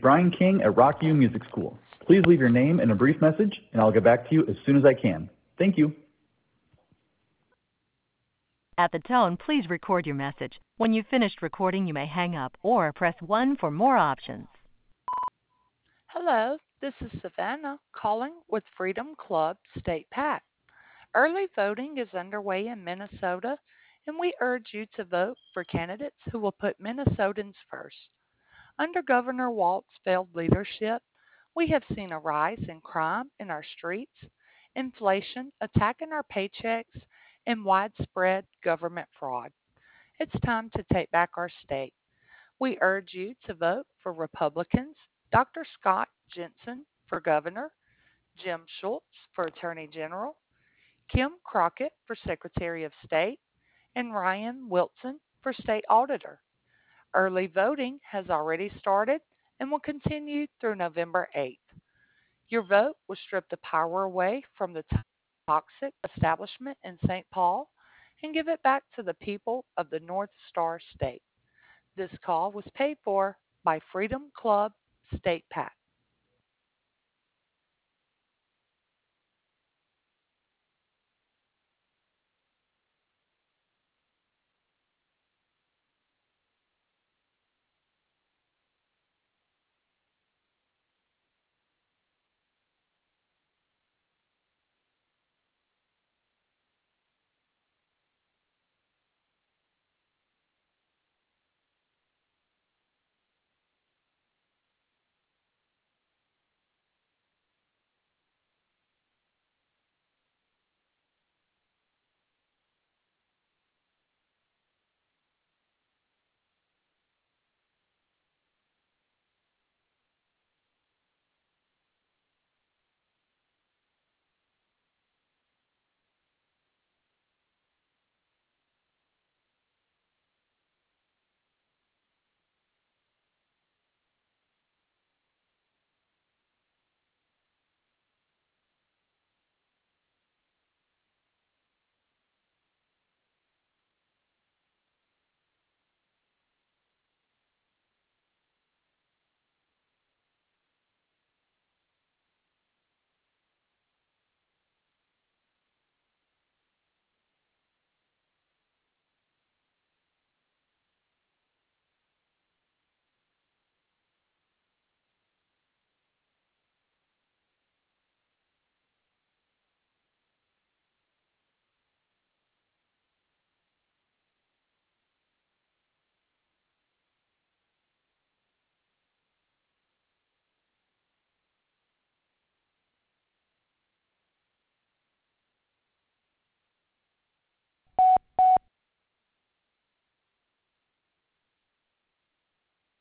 Brian King at Rockview Music School. Please leave your name and a brief message, and I'll get back to you as soon as I can. Thank you. At the tone, please record your message. When you've finished recording, you may hang up or press 1 for more options. Hello, this is Savannah calling with Freedom Club State PAC. Early voting is underway in Minnesota, and we urge you to vote for candidates who will put Minnesotans first. Under Governor Walt's failed leadership, we have seen a rise in crime in our streets, inflation attacking our paychecks, and widespread government fraud. It's time to take back our state. We urge you to vote for Republicans Dr. Scott Jensen for governor, Jim Schultz for attorney general, Kim Crockett for secretary of state, and Ryan Wilson for state auditor. Early voting has already started and will continue through November 8th. Your vote will strip the power away from the toxic establishment in St. Paul and give it back to the people of the North Star State. This call was paid for by Freedom Club State PAC.